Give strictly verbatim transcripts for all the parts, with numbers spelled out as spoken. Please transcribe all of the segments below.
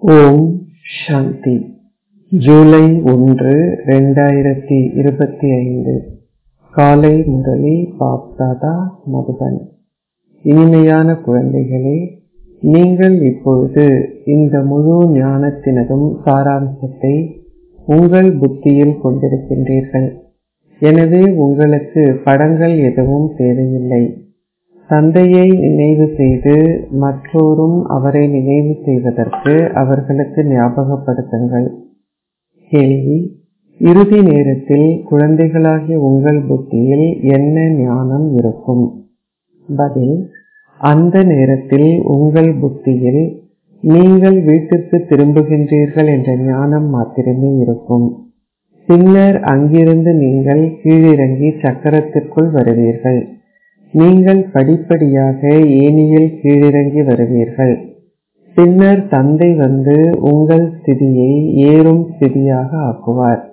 ஓம் சாந்தி. ஜூலை ஒன்று இரண்டாயிரத்தி இருபத்தி ஐந்து காலை முரளி பாப்தாதா மதுபன். இனிமையான குழந்தைகளே, நீங்கள் இப்பொழுது இந்த முழு ஞானத்தினதும் சாராம்சத்தை உங்கள் புத்தியில் கொண்டிருக்கின்றீர்கள். எனவே உங்களுக்கு படங்கள் எதுவும் தேவையில்லை. தந்தையை நினைவு செய்து மற்றோரும் அவரை நினைவு செய்வதற்கு அவர்களுக்கு ஞாபகப்படுத்துங்கள். கேள்வி: இறுதி நேரத்தில் குழந்தைகளாகிய உங்கள் புத்தியில் என்ன ஞானம் இருக்கும்? பதில்: அந்த நேரத்தில் உங்கள் புத்தியில் நீங்கள் வீட்டிற்கு திரும்புகின்றீர்கள் என்ற ஞானம் மாத்திரமே இருக்கும். பின்னர் அங்கிருந்து நீங்கள் கீழிறங்கி சக்கரத்திற்குள் வருவீர்கள். நீங்கள் படிப்படியாக ஏணியில் கீழிறங்கி வருவீர்கள். பின்னர் தந்தை வந்து உங்கள் ஸ்திதியை ஏறும் ஸ்திதியாக ஆக்குவார்.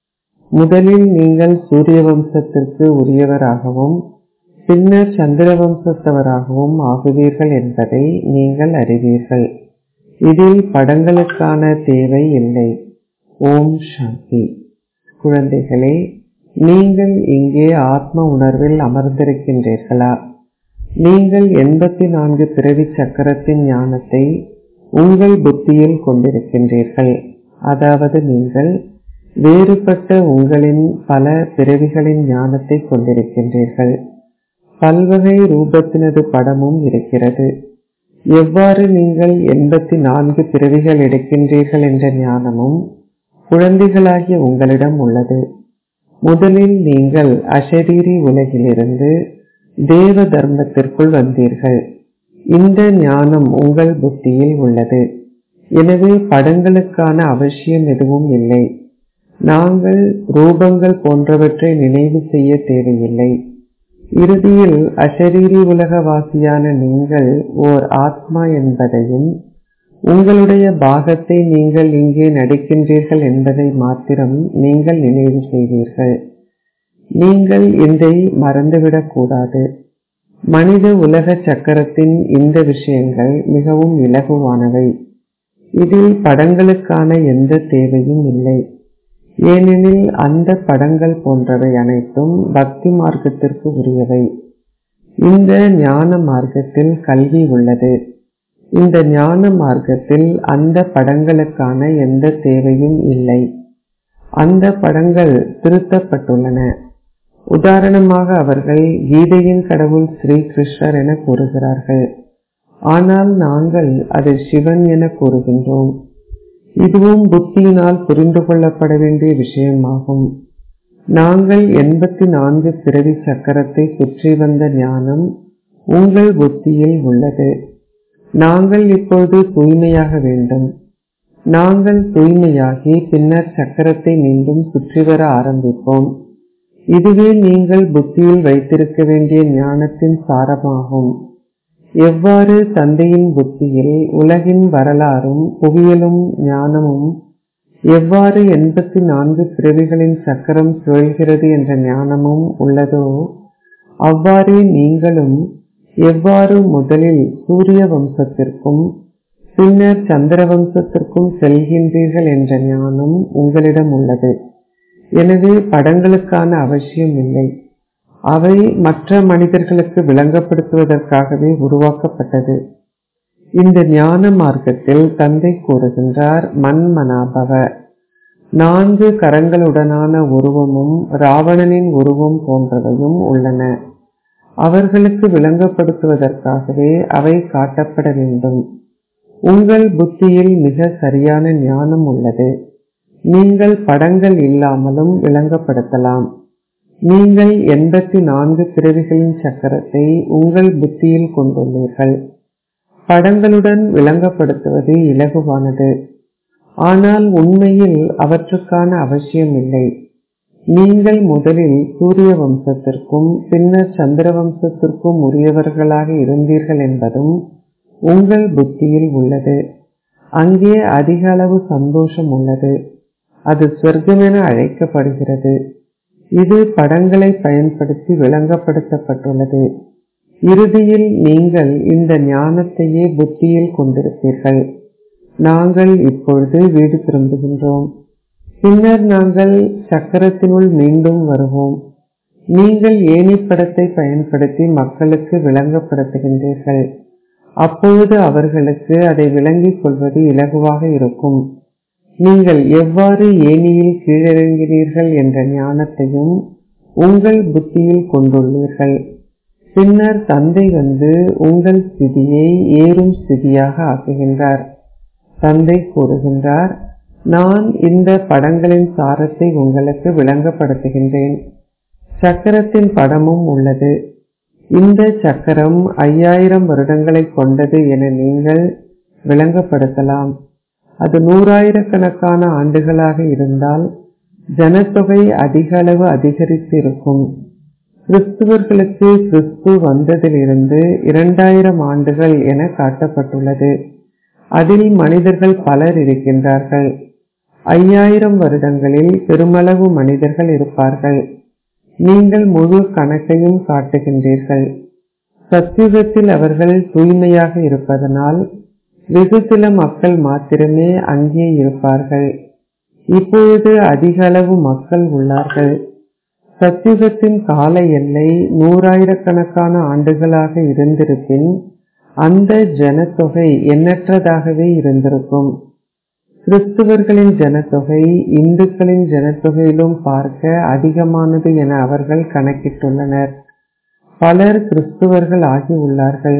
முதலில் நீங்கள் சூரிய வம்சத்திற்கு உரியவராகவும் பின்னர் சந்திர வம்சத்தவராகவும் ஆகுவீர்கள் என்பதை நீங்கள் அறிவீர்கள். இதில் படங்களுக்கான தேவை இல்லை. ஓம் சாந்தி. குழந்தைகளே, நீங்கள் இங்கே ஆத்ம உணர்வில் அமர்ந்திருக்கின்றீர்களா? நீங்கள் எண்பத்தி நான்கு பிறவி சக்கரத்தின் ஞானத்தை உங்கள் புத்தியில் கொண்டிருக்கின்றீர்கள். அதாவது நீங்கள் வேறுபட்ட உங்களின் பல பிறவிகளின் ஞானத்தை கொண்டிருக்கின்றீர்கள். பல்வகை ரூபத்தினது படமும் இருக்கிறது. எவ்வாறு நீங்கள் எண்பத்தி நான்கு பிறவிகள் எடுக்கின்றீர்கள் என்ற ஞானமும் குழந்தைகளாகிய உங்களிடம் உள்ளது. முதலில் நீங்கள் அஷரீரி உலகிலிருந்து தேவ தர்மத்திற்குள் வந்தீர்கள். இந்த ஞானம் உங்கள் புத்தியில் உள்ளது. எனவே படங்களுக்கான அவசியம் எதுவும் இல்லை. நாங்கள் ரூபங்கள் போன்றவற்றை நினைவு செய்ய தேவையில்லை. இறுதியில் அஷரீரி உலகவாசியான நீங்கள் ஓர் ஆத்மா என்பதையும் உங்களுடைய பாகத்தை நீங்கள் இங்கே நடிக்கின்றீர்கள் என்பதை மாத்திரம் நீங்கள் நினைவு செய்வீர்கள். நீங்கள் இதை மறந்துவிடக் கூடாது. மனித உலக சக்கரத்தின் இந்த விஷயங்கள் மிகவும் இலகுவானவை. இதில் படங்களுக்கான எந்த தேவையும் இல்லை. ஏனெனில் அந்த படங்கள் போன்றவை அனைத்தும் பக்தி மார்க்கத்திற்கு உரியவை. இந்த ஞான மார்க்கத்தில் கல்வி உள்ளது. இந்த ஞான மார்க்கத்தில் அந்த படங்களுக்கான எந்த தேவையும் இல்லை. அந்த படங்கள் திருத்தப்பட்டுள்ளன. உதாரணமாக அவர்கள் கீதையின் கடவுள் ஸ்ரீ கிருஷ்ணர் என கூறுகிறார்கள். ஆனால் நாங்கள் அதை சிவன் என கூறுகின்றோம். இதுவும் புத்தியினால் புரிந்து கொள்ளப்பட வேண்டிய விஷயமாகும். நாங்கள் எண்பத்தி நான்கு பிறவி சக்கரத்தை சுற்றி வந்த ஞானம் உங்கள் புத்தியில் உள்ளது. நாங்கள் இப்பொழுது தூய்மையாக வேண்டும். நாங்கள் தூய்மையாகி பின்னர் சக்கரத்தை மீண்டும் சுற்றி வர ஆரம்பிப்போம். இதுவே நீங்கள் புத்தியில் வைத்திருக்க வேண்டிய ஞானத்தின் சாரமாகும். எவ்வாறு தந்தையின் புத்தியில் உலகின் வரலாறும் புவியலும் ஞானமும் எவ்வாறு எண்பத்தி நான்கு பிறவிகளின் சக்கரம் சுழல்கிறது என்ற ஞானமும் உள்ளதோ, அவ்வாறே நீங்களும் எவ்வாறு முதலில் சூரிய வம்சத்திற்கும் பின்னர் சந்திர வம்சத்திற்கும் செல்கின்றீர்கள் என்ற ஞானம் உங்களிடம் உள்ளது. எனவே படங்களுக்கான அவசியம் இல்லை. அவை மற்ற மனிதர்களுக்கு விளங்கப்படுத்துவதற்காகவே உருவாக்கப்பட்டது. இந்த ஞான மார்க்கத்தில் தந்தை கூறுகின்றார், மன்மனாபவ. நான்கு கரங்களுடனான உருவமும் ராவணனின் உருவம் போன்றவையும் உள்ளன. அவர்களுக்கு விளங்கப்படுத்துவதற்காகவே அவை காட்டப்பட வேண்டும். உங்கள் புத்தியில் மிக சரியான ஞானம் உள்ளது. நீங்கள் படங்கள் இல்லாமலும் விளங்கப்படுத்தலாம். நீங்கள் எண்பத்தி நான்கு பிறவிகளின் சக்கரத்தை உங்கள் புத்தியில் கொண்டுள்ளீர்கள். படங்களுடன் விளங்கப்படுத்துவது இலகுவானது. ஆனால் உண்மையில் அவற்றுக்கான அவசியம் இல்லை. நீங்கள் முதலில் சூரிய வம்சத்திற்கும் பின்னர் சந்திர வம்சத்திற்கும் உரியவர்களாக இருந்தீர்கள் என்பதும் உங்கள் புத்தியில் உள்ளது. அங்கே அதிக அளவு சந்தோஷம் உள்ளது. அது சொர்க்கம் என அழைக்கப்படுகிறது. இது படங்களை பயன்படுத்தி விளங்கப்படுத்தப்பட்டுள்ளது. இறுதியில் நீங்கள் இந்த ஞானத்தையே புத்தியில் கொண்டிருப்பீர்கள். நாங்கள் இப்பொழுது வீடு திரும்புகின்றோம். பின்னர் நாங்கள் சக்கரத்தினுள் மீண்டும் வருவோம். நீங்கள் ஏணிப்படத்தை பயன்படுத்தி மக்களுக்கு விளங்கப்படுத்துகின்றீர்கள். அப்பொழுது அவர்களுக்கு அதை விளங்கிக் கொள்வது இலகுவாக இருக்கும். நீங்கள் எவ்வாறு ஏணியில் கீழிறங்கினீர்கள் என்ற ஞானத்தையும் உங்கள் புத்தியில் கொண்டுள்ளீர்கள். பின்னர் தந்தை வந்து உங்கள் ஸ்திதியை ஏறும் ஸ்திதியாக ஆக்குகின்றார். தந்தை கூறுகின்றார், நான் இந்த படங்களின் சாரத்தை உங்களுக்கு விளங்கப்படுத்துகின்றேன். சக்கரத்தின் படமும் உள்ளது. இந்த சக்கரம் ஐயாயிரம் வருடங்களை கொண்டது என நீங்கள் விளங்கப்படுத்தலாம். அது நூறாயிரக்கணக்கான ஆண்டுகளாக இருந்தால் ஜனத்தொகை அதிக அளவு அதிகரித்து இருக்கும். கிறிஸ்துவர்களுக்கு கிறிஸ்து வந்ததிலிருந்து இரண்டாயிரம் ஆண்டுகள் என காட்டப்பட்டுள்ளது. அதில் மனிதர்கள் பலர் இருக்கின்றார்கள். ஐயாயிரம் வருடங்களில் பெருமளவு மனிதர்கள் இருப்பார்கள். நீங்கள் முழு கணக்கையும் காட்டுகின்றீர்கள். சத்யுகத்தில் அவர்கள் தூய்மையாக இருப்பதனால் வெகு சில மக்கள் மாத்திரமே அங்கே இருப்பார்கள். இப்பொழுது அதிக அளவு மக்கள் உள்ளார்கள். சத்யுகத்தின் கால எல்லை நூறாயிரக்கணக்கான ஆண்டுகளாக இருந்திருப்பின் அந்த ஜனத்தொகை எண்ணற்றதாகவே இருந்திருக்கும். கிறிஸ்துவர்களின் ஜனத்தொகை இந்துக்களின் ஜனத்தொகையிலும் பார்க்க அதிகமானது என அவர்கள் கணக்கிட்டுள்ளனர். பலர் கிறிஸ்துவர்கள் ஆகியுள்ளார்கள்.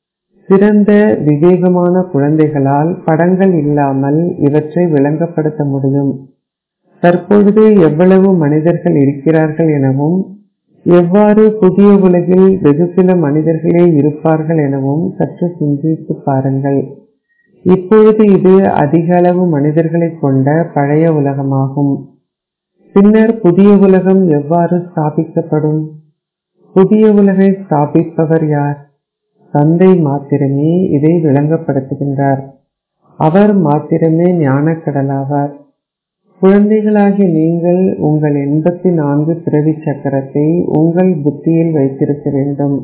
சிறந்த விவேகமான குழந்தைகளால் படங்கள் இல்லாமல் இவற்றை விளங்கப்படுத்த முடியும். தற்பொழுது எவ்வளவு மனிதர்கள் இருக்கிறார்கள் எனவும் எவ்வாறு புதிய உலகில் வெகு சில மனிதர்களே இருப்பார்கள் எனவும் சற்று சிந்தித்து பாருங்கள். இப்பொழுது இது அதிக அளவு மனிதர்களை கொண்ட பழைய உலகமாகும். பின்னர் புதிய உலகம் எவ்வாறு ஸ்தாபிக்கப்படும்? புதிய உலகை ஸ்தாபிப்பவர் யார்? தந்தை மாத்திரமே இதை விளங்கப்படுத்துகின்றார். அவர் மாத்திரமே ஞானக்கடலாவார். குழந்தைகளாகிய நீங்கள் உங்கள் எண்பத்தி நான்கு பிறவி சக்கரத்தை உங்கள் புத்தியில் வைத்திருக்க வேண்டும்.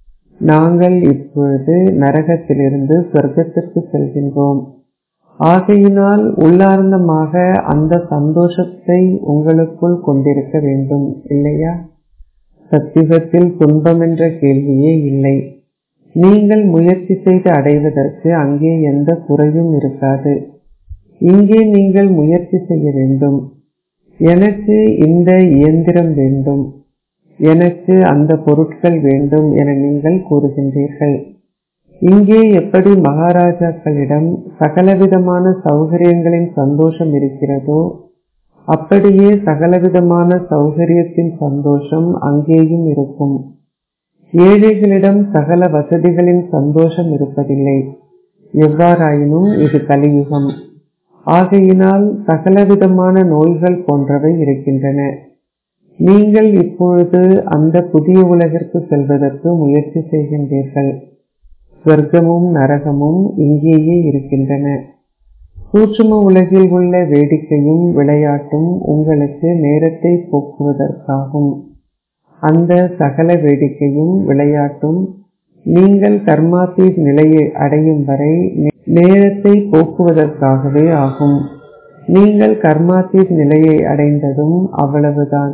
நாங்கள் இப்பொழுது நரகத்திலிருந்து சொர்க்கத்திற்கு செல்கின்றோம். ஆகையினால் உள்ளார்ந்தமாக அந்த சந்தோஷத்தை உங்களுக்குள் கொண்டிருக்க வேண்டும், இல்லையா? சத்தியுகத்தில் துன்பம் என்ற கேள்வியே இல்லை. நீங்கள் முயற்சி செய்து அடைவதற்கு அங்கே எந்த குறையும் இருக்காது. இங்கே நீங்கள் முயற்சி செய்ய வேண்டும். எனக்கு இந்த இயந்திரம் வேண்டும், எனக்கு அந்த பொருட்கள் வேண்டும் என நீங்கள் கூறுகின்றீர்கள். இங்கே எப்படி மகாராஜாக்களிடம் சகலவிதமான சௌகரியங்களின் சந்தோஷம் இருக்கிறதோ அப்படியே சகலவிதமான சௌகரியத்தின் சந்தோஷம் அங்கேயும் இருக்கும். ஏழைகளிடம் சகல வசதிகளின் சந்தோஷம் இருப்பதில்லை. எவ்வாறாயினும் இது கலியுகம். ஆகையினால் சகலவிதமான நோய்கள் போன்றவை இருக்கின்றன. நீங்கள் இப்பொழுது அந்த புதிய உலகிற்கு செல்வதற்கு முயற்சி செய்கின்றீர்கள். சொர்க்கமும் நரகமும் இங்கேயே இருக்கின்றன. சூட்சும உலகில் உள்ள வேடிக்கையும் விளையாட்டும் உங்களுக்கு நேரத்தை போக்குவதற்காகும். அந்த சகல வேடிக்கையும் விளையாட்டும் நீங்கள் கர்மாத்தீத் நிலையை அடையும் வரை நேரத்தை போக்குவதற்காகவே ஆகும். நீங்கள் கர்மாத்தீத் நிலையை அடைந்ததும் அவ்வளவுதான்.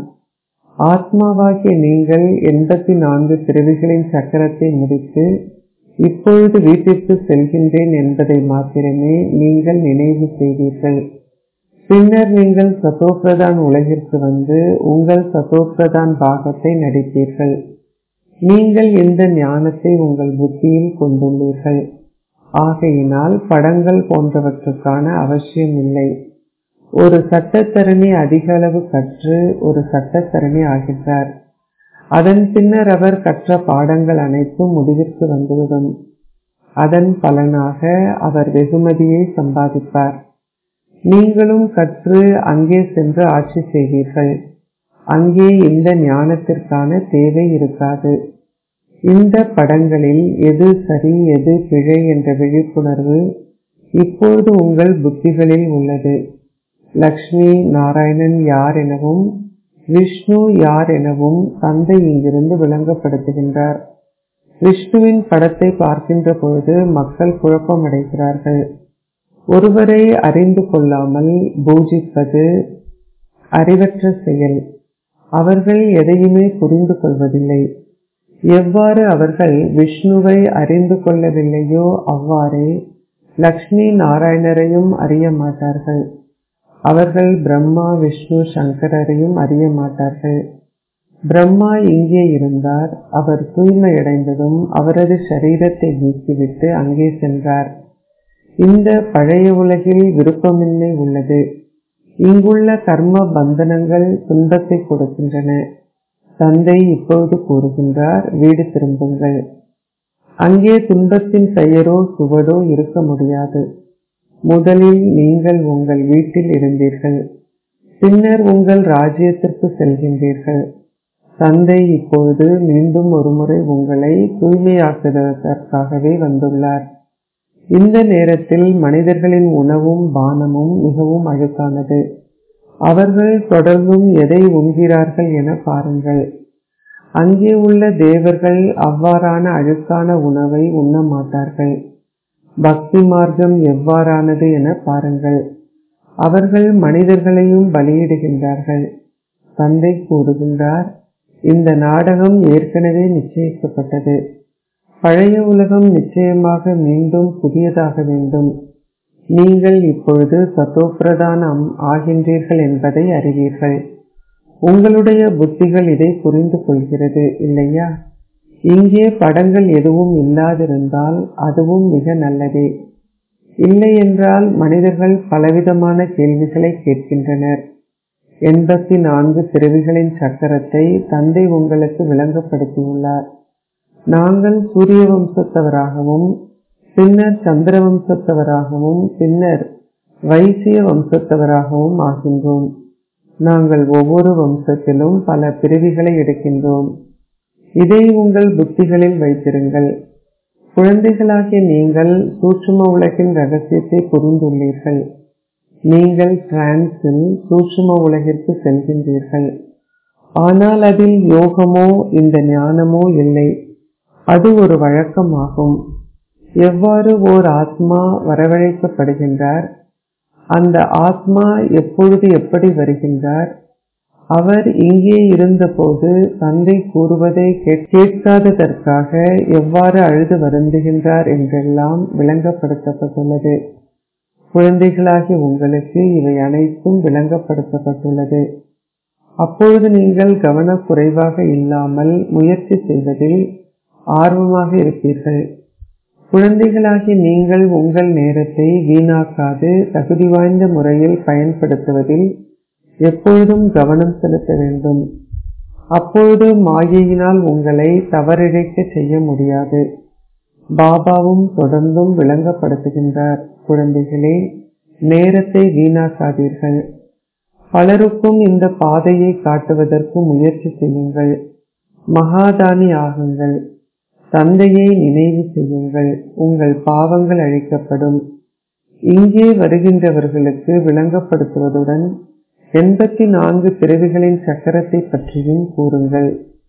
ஆத்மாவாகிய நீங்கள் எண்பத்தி நான்கு பிறவிகளின் சக்கரத்தை முடித்து இப்பொழுது வீட்டிற்கு செல்கின்றேன் என்பதை மாத்திரமே நீங்கள் நினைவு செய்தீர்கள். பின்னர் நீங்கள் சதோப்பிரதான் உலகிற்கு வந்து உங்கள் சதோப்பிரதான் பாகத்தை நடித்தீர்கள். நீங்கள் இந்த ஞானத்தை உங்கள் புத்தியில் கொண்டுள்ளீர்கள். ஆகையினால் படங்கள் போன்றவற்றுக்கான அவசியம் இல்லை. ஒரு சட்டத்தரணி அதிக அளவு கற்று ஒரு சட்டத்தரணி ஆகின்றார். அதன் பின்னர் அவர் கற்ற பாடங்கள் அனைத்தும் முடிவிற்கு வந்துவிடும். அதன் பலனாக அவர் வெகுமதியை சம்பாதிப்பார். நீங்களும் கற்று அங்கே சென்று ஆட்சி செய்வீர்கள். அங்கே இந்த ஞானத்திற்கான தேவை இருக்காது. இந்த படங்களில் எது சரி எது பிழை என்ற விழிப்புணர்வு இப்பொழுது உங்கள் புத்திகளில் உள்ளது. லக்ஷ்மி நாராயணன் யார் எனவும் விஷ்ணு யார் எனவும் தந்தை இங்கிருந்து விளங்கப்படுத்துகின்றார். விஷ்ணுவின் படத்தை பார்க்கின்ற பொழுது மக்கள் குழப்பமடைகிறார்கள். ஒருவரை அறிந்து கொள்ளாமல் பூஜிப்பது அறிவற்ற செயல். அவர்கள் எதையுமே புரிந்து கொள்வதில்லை. எவ்வாறு அவர்கள் விஷ்ணுவை அறிந்து கொள்ளவில்லையோ அவ்வாறே லக்ஷ்மி நாராயணரையும் அறிய மாட்டார்கள். அவர்கள் பிரம்மா விஷ்ணு சங்கரரையும் அறிய மாட்டார்கள். பிரம்மா இங்கே இருந்தார். அவர் தூய்மையடைந்ததும் அவரது சரீரத்தை நீக்கிவிட்டு அங்கே சென்றார். இந்த பழைய உலகில் விருப்பமின்மை உள்ளது. இங்குள்ள கர்ம பந்தனங்கள் துன்பத்தை கொடுக்கின்றன. தந்தை இப்போது கூறுகின்றார், வீடு திரும்புங்கள். அங்கே துன்பத்தின் பெயரோ சுவடோ இருக்க முடியாது. முதலில் நீங்கள் உங்கள் வீட்டில் இருந்தீர்கள். பின்னர் உங்கள் ராஜ்யத்திற்கு செல்கின்றீர்கள். தந்தை இப்பொழுது மீண்டும் ஒருமுறை உங்களை தூய்மையாக்குவதற்காகவே வந்துள்ளார். இந்த நேரத்தில் மனிதர்களின் உணவும் பானமும் மிகவும் அழுக்கானது. அவர்கள் தொடர்ந்தும் எதை உண்கிறார்கள் என பாருங்கள். அங்கே உள்ள தேவர்கள் அவ்வாறான அழுக்கான உணவை உண்ண மாட்டார்கள். பக்தி மார்க்கம் எவ்வாறானது என பாருங்கள். அவர்கள் மனிதர்களையும் பலியிடுகின்றார்கள். தந்தை கூறுகின்றார், இந்த நாடகம் ஏற்கனவே நிச்சயிக்கப்பட்டது. பழைய உலகம் நிச்சயமாக மீண்டும் புதியதாக வேண்டும். நீங்கள் இப்பொழுது சதோப்பிரதானம் ஆகின்றீர்கள் என்பதை அறிவீர்கள். உங்களுடைய புத்திகள் இதை புரிந்து கொள்கிறது இல்லையா? இங்கே படங்கள் எதுவும் இல்லாதிருந்தால் அதுவும் மிக நல்லதே. இல்லை என்றால் மனிதர்கள் பலவிதமான கேள்விகளை கேட்கின்றனர். எண்பத்தி நான்கு பிறவிகளின் சக்கரத்தை தந்தை உங்களுக்கு விளங்கப்படுத்தியுள்ளார். நாங்கள் சூரிய வம்சத்தவராகவும் பின்னர் சந்திர வம்சத்தவராகவும் பின்னர் வைசிய வம்சத்தவராகவும் ஆகின்றோம். நாங்கள் ஒவ்வொரு வம்சத்திலும் பல பிறவிகளை எடுக்கின்றோம். இதை உங்கள் புத்திகளில் வைத்திருங்கள். குழந்தைகளாகிய நீங்கள் சூட்சும உலகின் ரகசியத்தை புரிந்துள்ளீர்கள். நீங்கள் டிரான்ஸில் சூட்சும உலகிற்கு செல்கின்றீர்கள். ஆனால் அதில் யோகமோ இந்த ஞானமோ இல்லை. அது ஒரு வழக்கமாகும். எவ்வாறு ஓர் ஆத்மா வரவழைக்கப்படுகின்றார்? அந்த ஆத்மா எப்பொழுது எப்படி வருகின்றார்? அவர் இங்கே இருந்தபோது தந்தை கூறுவதை கேட்காததற்காக எவ்வாறு அழுது வருந்துகின்றார் என்றெல்லாம் விளங்கப்படுத்தப்பட்டுள்ளது. குழந்தைகளாகி உங்களுக்கு இவை அனைத்தும் விளங்கப்படுத்தப்பட்டுள்ளது. அப்பொழுது நீங்கள் கவனக்குறைவாக இல்லாமல் முயற்சி செய்வதில் ஆர்வமாக இருப்பீர்கள். குழந்தைகளாகி நீங்கள் உங்கள் நேரத்தை வீணாக்காது தகுதி வாய்ந்த முறையில் பயன்படுத்துவதில் எப்பொழுதும் கவனம் செலுத்த வேண்டும். அப்பொழுது மாயையினால் உங்களை தவறிழைக்க செய்ய முடியாது. பாபாவும் தொடர்ந்தும் விளங்கப்படுத்துகின்றார், குழந்தைகளே, நேரத்தை வீணாக்காதீர்கள். பலருக்கும் இந்த பாதையை காட்டுவதற்கு முயற்சி செய்யுங்கள். மகாதானி ஆகுங்கள். தந்தையை நினைவு செய்யுங்கள். உங்கள் பாவங்கள் அழிக்கப்படும். இங்கே வருகின்றவர்களுக்கு விளங்கப்படுத்துவதுடன் எண்பத்தி நான்கு பிறவிகளின் சக்கரத்தை பற்றியும் கூறுங்கள்.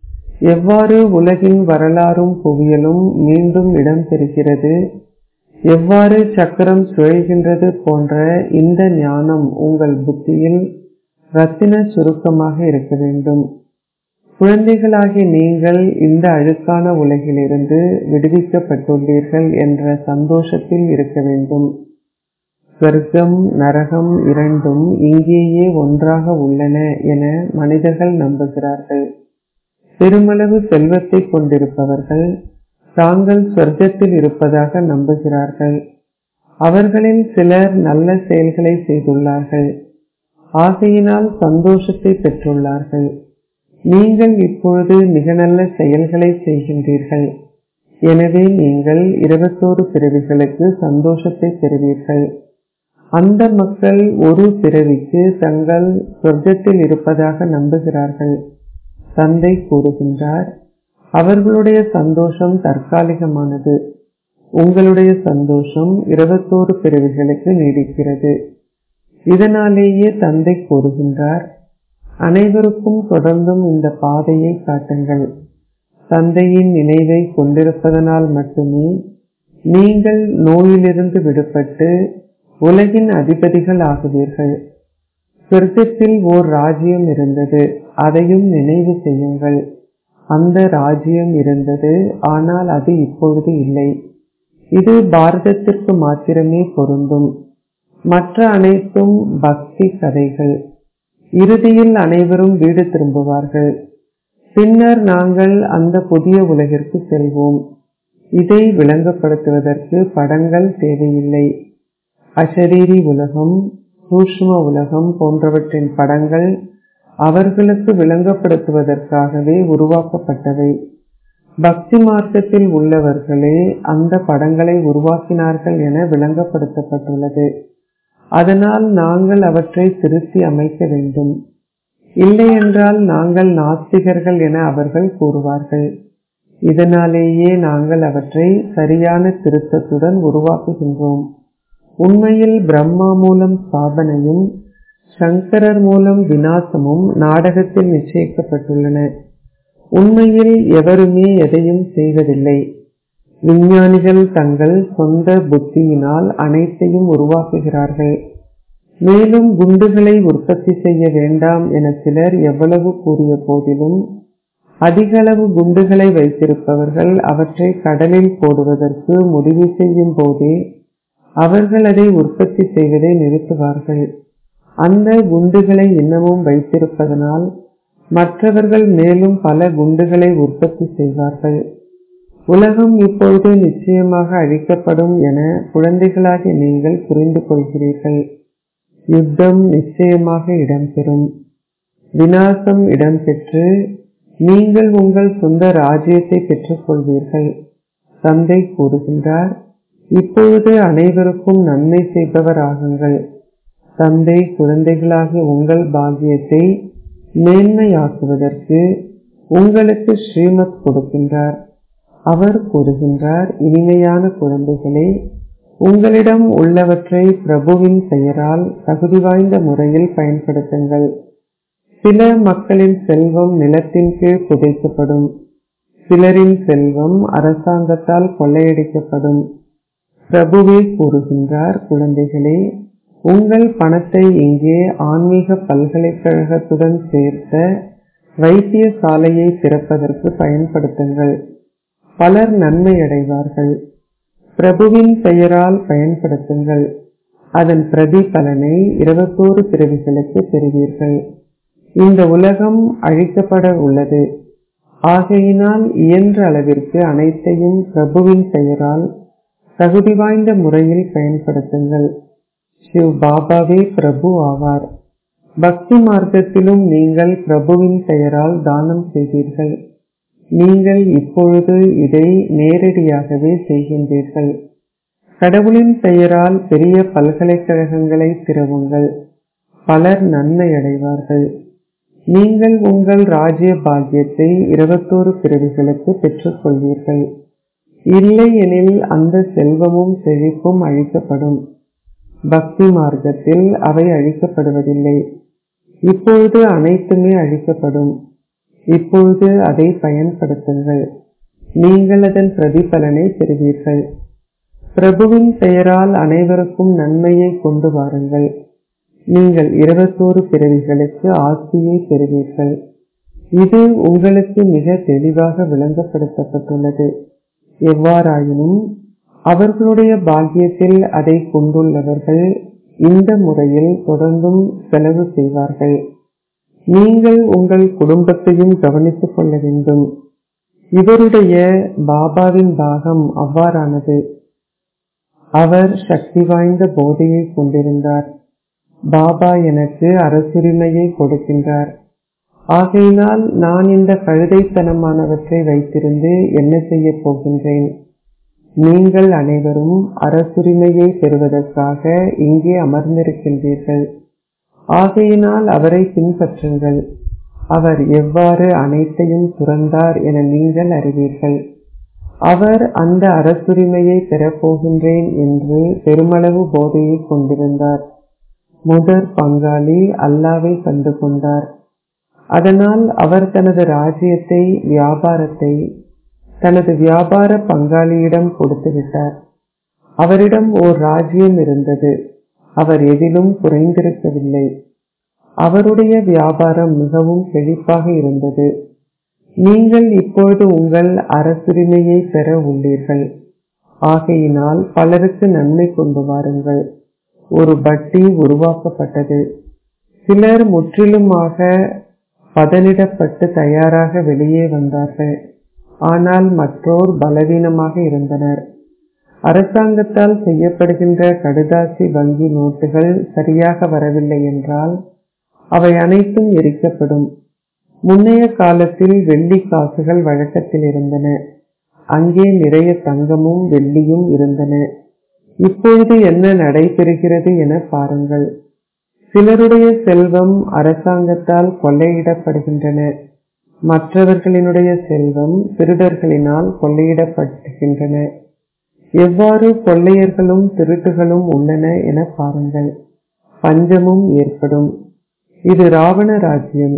எவ்வாறு உலகின் வரலாறும் புவியலும் மீண்டும் இடம் பெறுகிறது, எவ்வாறு சக்கரம் சுழல்கின்றது போன்ற இந்த ஞானம் உங்கள் புத்தியில் ரத்தின சுருக்கமாக இருக்க வேண்டும். குழந்தைகளாகிய நீங்கள் இந்த அழுக்கான உலகிலிருந்து விடுவிக்கப்பட்டுள்ளீர்கள் என்ற சந்தோஷத்தில் இருக்க வேண்டும். சொர்க்கம் நரகம் இரண்டும் இங்கேயே ஒன்றாக உள்ளன என மனிதர்கள் நம்புகிறார்கள். பெருமளவு செல்வத்தை கொண்டிருப்பவர்கள் தாங்கள் சொர்க்கத்தில் இருப்பதாக நம்புகிறார்கள். அவர்களில் சிலர் நல்ல செயல்களை செய்துள்ளார்கள். ஆகையினால் சந்தோஷத்தை பெற்றுள்ளார்கள். நீங்கள் இப்பொழுது மிக நல்ல செயல்களை செய்கின்றீர்கள். எனவே நீங்கள் இருபத்தோரு பிறவிகளுக்கு சந்தோஷத்தை பெறுவீர்கள். அந்த மக்கள் ஒரு பிறவிக்கு தங்கள் சொர்க்கத்தில் இருப்பதாக நம்புகிறார்கள். தந்தை கூறுகின்றார், அவர்களுடைய சந்தோஷம் தற்காலிகமானது. உங்களுடைய சந்தோஷம் இருபத்தோரு பிறவிகளுக்கு நீடிக்கிறது. இதனாலேயே தந்தை கூறுகின்றார், அனைவருக்கும் தொடர்ந்தும் இந்த பாதையை காட்டுங்கள். தந்தையின் நினைவை கொண்டிருப்பதனால் மட்டுமே நீங்கள் நோயிலிருந்து விடுபட்டு உலகின் அதிபதிகள் ஆகுவீர்கள். சொர்க்கத்தில் ஓர் ராஜ்யம் இருந்தது, அதையும் நினைவு செய்யுங்கள். அந்த ராஜ்யம் இருந்தது, ஆனால் அது இப்பொழுது இல்லை. இது பாரதத்திற்கு மாத்திரமே பொருந்தும். மற்ற அனைத்தும் பக்தி கதைகள். இறுதியில் அனைவரும் வீடு திரும்புவார்கள். பின்னர் நாங்கள் அந்த புதிய உலகிற்கு செல்வோம். இதை விளங்கப்படுத்துவதற்கு படங்கள் தேவையில்லை. அசரீரி உலகம், சூஷ்ம உலகம் போன்றவற்றின் படங்கள் அவர்களுக்கு விளங்கப்படுத்துவதற்காகவே உருவாக்கப்பட்டவை. பக்தி மார்க்கத்தில் உள்ளவர்களே அந்த படங்களை உருவாக்கினார்கள் என விளங்கப்படுத்தப்பட்டுள்ளது. அதனால் நாங்கள் அவற்றை திருத்தி அமைக்க வேண்டும். இல்லையென்றால் நாங்கள் நாஸ்திகர்கள் என அவர்கள் கூறுவார்கள். இதனாலேயே நாங்கள் அவற்றை சரியான திருத்தத்துடன் உருவாக்குகின்றோம். உண்மையில் பிரம்மா மூலம் ஸ்தாபனையும் சங்கரர் மூலம் விநாசமும் நாடகத்தில் நிச்சயிக்கப்பட்டுள்ளன. உண்மையில் எவருமே எதையும் செய்வதில்லை. விஞ்ஞானிகள் தங்கள் சொந்த புத்தியினால் அனைத்தையும் உருவாக்குகிறார்கள். மேலும் குண்டுகளை உற்பத்தி செய்ய வேண்டாம் என சிலர் எவ்வளவு கூறிய போதிலும் அதிகளவு குண்டுகளை வைத்திருப்பவர்கள் அவற்றை கடலில் போடுவதற்கு முடிவு செய்யும் போதே அவர்கள் அதை உற்பத்தி செய்வதை நிறுத்துவார்கள். அந்த குண்டுகளை இன்னமும் வைத்திருப்பதனால் மற்றவர்கள் மேலும் பல குண்டுகளை உற்பத்தி செய்வார்கள். உலகம் இப்பொழுது நிச்சயமாக அழிக்கப்படும் என குழந்தைகளாகிய நீங்கள் புரிந்து கொள்கிறீர்கள். யுத்தம் நிச்சயமாக இடம்பெறும். விநாசம் இடம்பெற்று நீங்கள் உங்கள் சொந்த ராஜ்யத்தை பெற்றுக் கொள்வீர்கள். தந்தை கூறுகின்றார், இப்பொழுது அனைவருக்கும் நன்மை செய்பவர் ஆகுங்கள். தந்தை குழந்தைகளாகிய உங்கள் பாக்கியத்தை மேன்மையாக்குவதற்கு உங்களுக்கு ஸ்ரீமத் கொடுக்கின்றார். அவர் கூறுகின்றார், இனிமையான குழந்தைகளே, உங்களிடம் உள்ளவற்றை பிரபுவின் பெயரால் தகுதி வாய்ந்த முறையில் பயன்படுத்துங்கள். சில மக்களின் செல்வம் நிலத்தின் கீழ் புதைக்கப்படும். சிலரின் செல்வம் அரசாங்கத்தால் கொள்ளையடிக்கப்படும். பிரபுவே கூறுகின்றார், குழந்தைகளே, உங்கள் பணத்தை இங்கே ஆன்மீக பல்கலைக்கழகத்துடன் சேர்த்த வைத்தியசாலையை திறப்பதற்கு பயன்படுத்துங்கள். பலர் நன்மை அடைவார்கள். பிரபுவின் பெயரால் பயன்படுத்துங்கள். அதன் பிரதிபலனை இருபத்தோரு பிறவிகளுக்கு பெறுவீர்கள். இந்த உலகம் அழிக்கப்பட உள்ளது. ஆகையினால் இயன்ற அளவிற்கு அனைத்தையும் பிரபுவின் பெயரால் தகுதி வாய்ந்த முறையில் பயன்படுத்துங்கள். சிவ் பாபாவே பிரபு ஆவார். பக்தி மார்க்கத்திலும் நீங்கள் பிரபுவின் பெயரால் தானம் செய்தீர்கள். நீங்கள் இப்பொழுது இதை நேரடியாகவே செய்கின்றீர்கள். கடவுளின் பெயரால் பெரிய பல்கலைக்கழகங்களை திறவுங்கள். பலர் நன்மை அடைவார்கள். நீங்கள் உங்கள் ராஜ்ய பாக்கியத்தை இருபத்தோரு பிறவிகளுக்கு பெற்றுக் கொள்வீர்கள். இல்லை எனில் அந்த செல்வமும் செழிப்பும் அழிக்கப்படும். பக்தி மார்க்கத்தில் அவை அழிக்கப்படுவதில்லை. இப்பொழுது அனைத்துமே அழிக்கப்படும். இப்பொழுது அதை பயன்படுத்துங்கள். நீங்கள் அதன் பிரதிபலனை பெறுவீர்கள். பிரபுவின் பெயரால் அனைவருக்கும் நன்மையை கொண்டு வாருங்கள். நீங்கள் இருபத்தோரு பிறவிகளுக்கு ஆஸ்தியை பெறுவீர்கள். இது உங்களுக்கு மிக தெளிவாக விளங்கப்படுத்தப்பட்டுள்ளது. எவ்வாறாயினும் அவர்களுடைய பாக்கியத்தில் அதை கொண்டுள்ளவர்கள் இந்த முறையில் தொடர்ந்தும் செலவு செய்வார்கள். நீங்கள் உங்கள் குடும்பத்தையும் கவனித்துக் கொள்ள வேண்டும். இவருடைய பாபாவின் பாகம் அவ்வாறானது. அவர் சக்தி வாய்ந்த போதையை கொண்டிருந்தார். பாபா எனக்கு அரசுரிமையை கொடுக்கின்றார். ஆகையினால் நான் இந்த கழுதைத்தனமானவற்றை வைத்திருந்து என்ன செய்ய போகின்றேன்? நீங்கள் அனைவரும் அரசுரிமையை பெறுவதற்காக இங்கே அமர்ந்திருக்கின்றீர்கள். ஆகையினால் அவரை பின்பற்றுங்கள். அவர் எவ்வாறு அனைத்தையும் துறந்தார் என நீங்கள் அறிவீர்கள். அவர் அந்த அரசுரிமையை பெறப்போகின்றேன் என்று பெருமளவு போதையை கொண்டிருந்தார். முதற் பங்காளி அல்லாவை கண்டு கொண்டார். அதனால் அவர் தனது ராஜ்யத்தை வியாபாரத்தை தனது வியாபார பங்காளியிடம் கொடுத்து விட்டார். அவரிடம் ஓர் ராஜ்யம் இருந்தது. அவர் எதிலும் குறைந்திருக்கவில்லை. அவருடைய வியாபாரம் மிகவும் செழிப்பாக இருந்தது. நீங்கள் இப்பொழுது உங்கள் அரசுரிமையை பெற உள்ளீர்கள். ஆகையினால் பலருக்கு நன்மை கொண்டு வாருங்கள். ஒரு பட்டி உருவாக்கப்பட்டது. சிலர் முற்றிலுமாக பதனிடப்பட்டு தயாராக வெளியே வந்தார்கள். ஆனால் மற்றோர் பலவீனமாக இருந்தனர். அரசாங்கத்தால் செய்யப்படுகின்ற கடுதாசி வங்கி நோட்டுகள் சரியாக வரவில்லை என்றால் அவை அனைத்தும் எரிக்கப்படும். முன்னைய காலத்தில் வெள்ளி காசுகள் வழக்கத்தில் இருந்தன. அங்கே நிறைய தங்கமும் வெள்ளியும் இருந்தன. இப்பொழுது என்ன நடைபெறுகிறது என பாருங்கள். சிலருடைய செல்வம் அரசாங்கத்தால் கொள்ளையிடப்படுகின்றன. மற்றவர்களினுடைய செல்வம் திருடர்களினால் கொள்ளையிடப்படுகின்றன. எவ்வாறு கொள்ளையர்களும் திருட்டுகளும் உள்ளன என பாருங்கள். பஞ்சமும் ஏற்படும். இது ராவண ராஜ்யம்.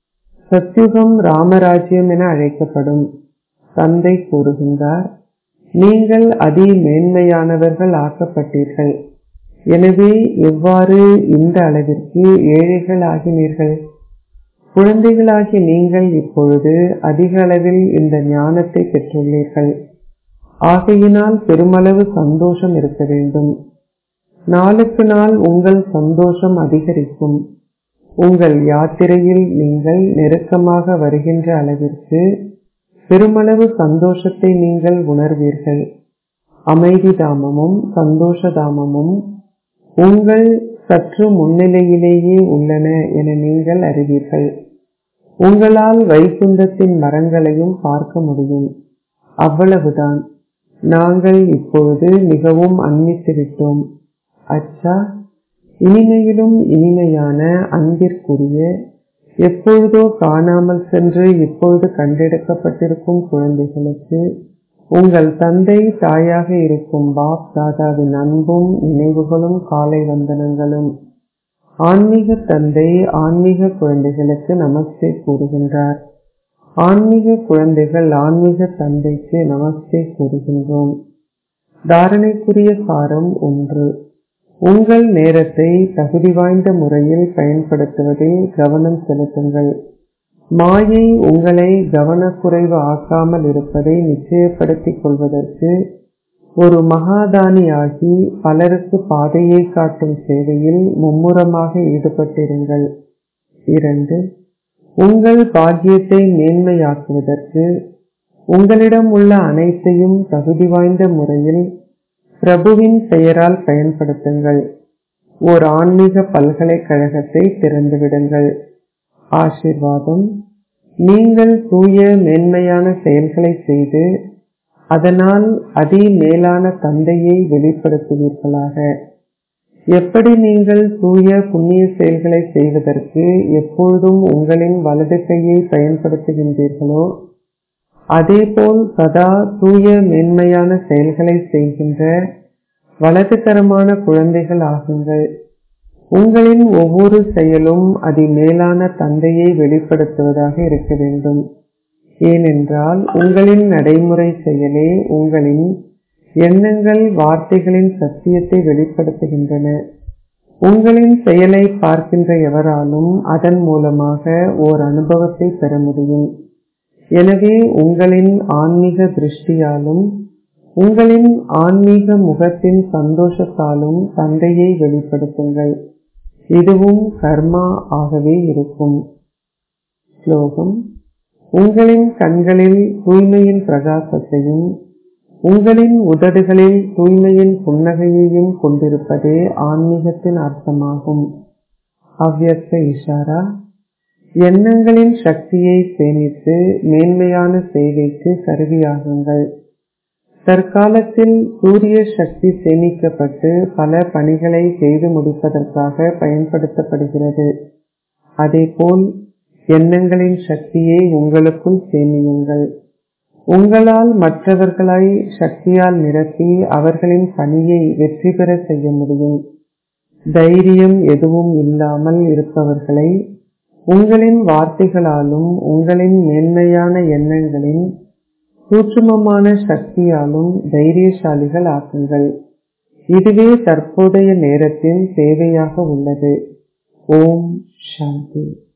சத்யுகம் ராமராஜ்யம் என அழைக்கப்படும். தந்தை கூறுகின்றார், நீங்கள் அதி மேன்மையானவர்கள் ஆக்கப்பட்டீர்கள். எனவே எவ்வாறு இந்த அளவிற்கு ஏழைகள் ஆகினீர்கள்? குழந்தைகளாகி நீங்கள் இப்பொழுது அதிக அளவில் இந்த ஞானத்தை பெற்றுள்ளீர்கள். ஆகையினால் பெருமளவு சந்தோஷம் இருக்க வேண்டும். நாளுக்கு நாள் உங்கள் சந்தோஷம் அதிகரிக்கும். உங்கள் யாத்திரையில் நீங்கள் நெருக்கமாக வருகின்ற அளவிற்கு பெருமளவு சந்தோஷத்தை நீங்கள் உணர்வீர்கள். அமைதி தாமமும் சந்தோஷ தாமமும் உங்கள் சற்று முன்னிலையிலேயே உள்ளன என நீங்கள் அறிவீர்கள். உங்களால் வைகுந்தத்தின் மரங்களையும் பார்க்க முடியும். அவ்வளவுதான். நாங்கள் இப்பொழுது மிகவும் அன்பித்து விட்டோம். அச்சா, இனிமையிலும் இனிமையான அன்பிற்குரிய எப்பொழுதோ காணாமல் சென்று இப்பொழுது கண்டெடுக்கப்பட்டிருக்கும் குழந்தைகளுக்கு உங்கள் தந்தை தாயாக இருக்கும் பாப் தாதாவின் அன்பும் நினைவுகளும் காலை வந்தனங்களும். ஆன்மீக தந்தை ஆன்மீக குழந்தைகளுக்கு நமஸ்தே கூறுகின்றார். ஆன்மீக குழந்தைகள் ஆன்மீக தந்தைக்கு நமஸ்தே கூறுகின்றோம். தாரணைக்குரிய சாரம் ஒன்று. உங்கள் நேரத்தை தகுதி வாய்ந்த முறையில் பயன்படுத்துவதில் கவனம் செலுத்துங்கள். மாயை உங்களை கவனக்குறைவு ஆக்காமல் இருப்பதை நிச்சயப்படுத்திக் கொள்வதற்கு ஒரு மகாதானி ஆகி பலருக்கு பாதையை காட்டும் சேவையில் மும்முரமாக ஈடுபட்டிருங்கள். இரண்டு. உங்கள் பாக்கியத்தை மேன்மையாக்குவதற்கு உங்களிடம் உள்ள அனைத்தையும் தகுதி வாய்ந்த முறையில் பிரபுவின் பெயரால் பயன்படுத்துங்கள். ஓர் ஆன்மீக பல்கலைக்கழகத்தை திறந்துவிடுங்கள். ஆசீர்வாதம். நீங்கள் தூய மேன்மையான செயல்களை செய்து அதனால் அதி மேலான தந்தையை வெளிப்படுத்துவீர்களாக. எப்படி நீங்கள் தூய புண்ணிய செயல்களை செய்வதற்கு எப்பொழுதும் உங்களின் வலது கையை பயன்படுத்துகின்றீர்களோ அதேபோல் சதா தூய மேன்மையான செயல்களை செய்கின்ற வலதுகரமான குழந்தைகள் ஆகுங்கள். உங்களின் ஒவ்வொரு செயலும் அதி மேலான தந்தையை வெளிப்படுத்துவதாக இருக்க வேண்டும். ஏனென்றால் உங்களின் நடைமுறை செயலே உங்களின் எண்ணங்கள் வார்த்தைகளின் சத்தியத்தை வெளிப்படுத்துகின்றன. உங்களின் செயலை பார்க்கின்ற எவராலும் அதன் மூலமாக ஓர் அனுபவத்தை பெற முடியும். எனவே உங்களின் ஆன்மீக திருஷ்டியாலும் உங்களின் ஆன்மீக முகத்தின் சந்தோஷத்தாலும் தந்தையை வெளிப்படுத்துங்கள். இதுவும் கர்மா ஆகவே இருக்கும். ஸ்லோகம். உங்களின் கண்களில் தூய்மையின் பிரகாசத்தையும் உங்களின் உதடுகளில் தூய்மையின் புன்னகையையும் கொண்டிருப்பதே ஆன்மீகத்தின் அர்த்தமாகும். அவ்யக்த இஷாரா. எண்ணங்களின் சக்தியை சேமித்து மேன்மையான சேவைக்கு கருவியாகுங்கள். தற்காலத்தில் சூரிய சக்தி சேமிக்கப்பட்டு பல பணிகளை செய்து முடிப்பதற்காக பயன்படுத்தப்படுகிறது. அதேபோல் எண்ணங்களின் சக்தியை உங்களுக்குள் சேமியுங்கள். உங்களால் மற்றவர்களை சக்தியால் நிரப்பி அவர்களின் பணியை வெற்றி பெற செய்ய முடியும். தைரியம் எதுவும் இல்லாமல் இருப்பவர்களை உங்களின் வார்த்தைகளாலும் உங்களின் மேன்மையான எண்ணங்களின் சூட்சுமமான சக்தியாலும் தைரியசாலிகள் ஆக்குங்கள். இதுவே தற்போதைய நேரத்தின் தேவையாக உள்ளது. ஓம் சாந்தி.